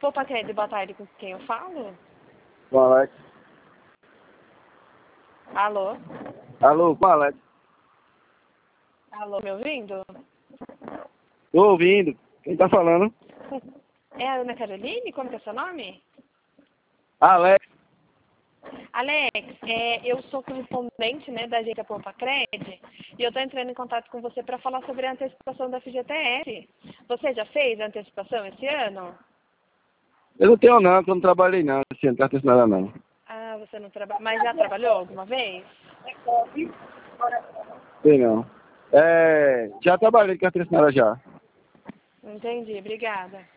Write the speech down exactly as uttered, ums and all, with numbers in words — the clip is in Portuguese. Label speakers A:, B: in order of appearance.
A: Poupa Cred, boa tarde, com quem eu falo?
B: Com Alex.
A: Alô?
B: Alô, com Alex.
A: Alô, me ouvindo?
B: Tô ouvindo. Quem tá falando?
A: É a Ana Caroline? Como que é seu nome?
B: Alex.
A: Alex, é, eu sou correspondente, né, da agência Poupa Cred e eu tô entrando em contato com você para falar sobre a antecipação da F G T S. Você já fez a antecipação esse ano?
B: Eu não tenho não, que eu não trabalhei não. Assim, não tá nada não.
A: Ah, você não trabalha. Mas já trabalhou alguma vez?
B: Sei não. É, já trabalhei com a nada já.
A: Entendi, obrigada.